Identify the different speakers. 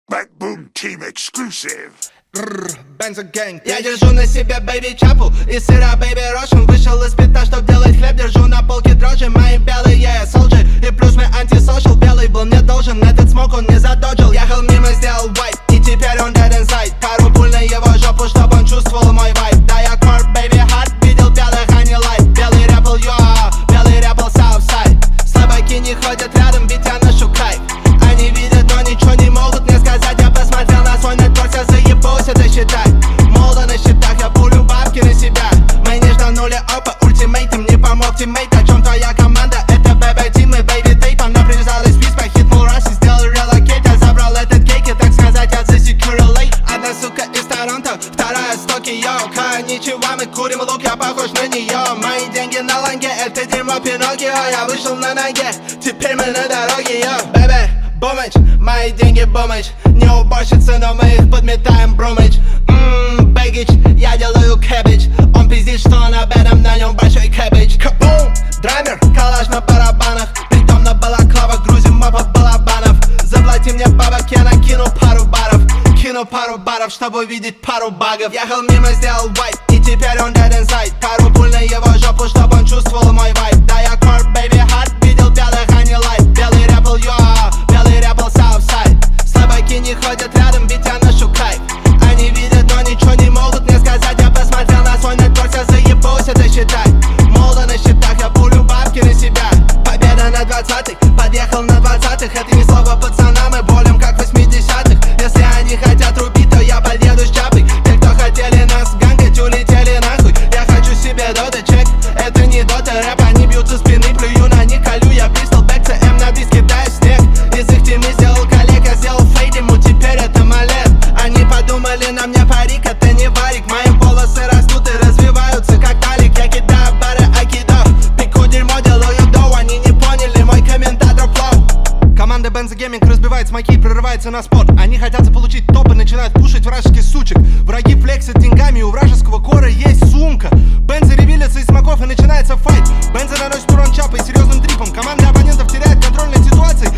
Speaker 1: Backboom Team exclusive.
Speaker 2: Benzo Gang.
Speaker 3: Я держу на себе бэйби чапу из сыра бэйби рошен. Вышел из пита, чтоб делать хлеб. Держу на полке дрожжи, мои белые солджи. И плюс мы антисошал. Белый был мне должен, этот смог он не задоджил. Ехал мимо, сделал вайп, и теперь он dead inside. Пару пуль на его жопу, чтоб он чувствовал мой вайп. Да я корп, бэйби хат, видел белых, а не лайт. Белый рэпл, белый рэпл Southside. Слабаки не ходят рядом, ведь я ношу кайф. Они видят, но ничего не могут мне сказать. Я посмотрел на свой нетворк, я заебался это считать. Молодо на счетах, я пулю бабки на себя. Мы не жданули опа, ультимейтом не помог тиммейт. О чем твоя команда? Это бэйби тим и бэйби тейп. Она привязалась в виспа, хитнул раз и сделал релокейт. Я забрал этот кейк и, так сказать, я засекурил лейт. Одна сука из Торонто, вторая с Токио. Ничего, мы курим лук, я похож на нее. Мои деньги на ланге, это дерьмо Пиноккио. Я вышел на ноге, теперь мы на дороге, бэйби. Бумыч, мои деньги бумыч. Не уборщицы, но мы их подметаем брумыч. Бэггич, я делаю кэббидж. Он пиздит, что он об этом, на нем большой кэббидж. Кабум, драмер, калаш на барабанах. Притом на балаклавах, грузим мопов балабанов. Заплати мне бабок, я накину пару баров. Кину пару баров, чтобы увидеть пару багов. Ехал мимо, сделал вайп, и теперь он dead inside. Пару пуль на его жопу, чтобы он чувствовал мой вайп. Да я корп, бэйби хат, видел белых, а не лайт. Белый рэпл, белый рэпл Southside. Слабаки не ходят рядом, ведь я ношу кайф. Они видят, но ничего не могут мне сказать. Я посмотрел на свой нетворк, я заебался это считать. Молодо на счетах, я пулю бабки на себя. Победа на 20-х, подъехал на 20-х. Это не слово пацана, мы болим как в 80-х. Если они хотят рубить, то я подъеду с чапой. Те, кто хотели нас гангать, улетели нахуй. Я хочу себе дота, чек, это не дота рэп. Они бьют со спины, плюю на них, колю. Я пистол, бэк, ЦМ на бис, кидаю снег. Из их тимы сделал коллег, я сделал фейд, ему теперь это малет. Они подумали, на мне парик, это не варик. Мои волосы растут и развиваются как талик. Я кидаю бары, айкидо, пику дерьмо, делаю доу. Они не поняли мой комментатор флоу. Команда Benzo Gaming разбивает смоки и прорывается на спот. Они хотят заполучить топ и начинают пушить вражеских сучек. Враги флексят деньгами, у вражеского кора есть сумка. Benzo ревелится из смоков и начинается файт. Benzo наносит урон чапой серьезным дрипом. Команда оппонентов теряет контроль над ситуацией.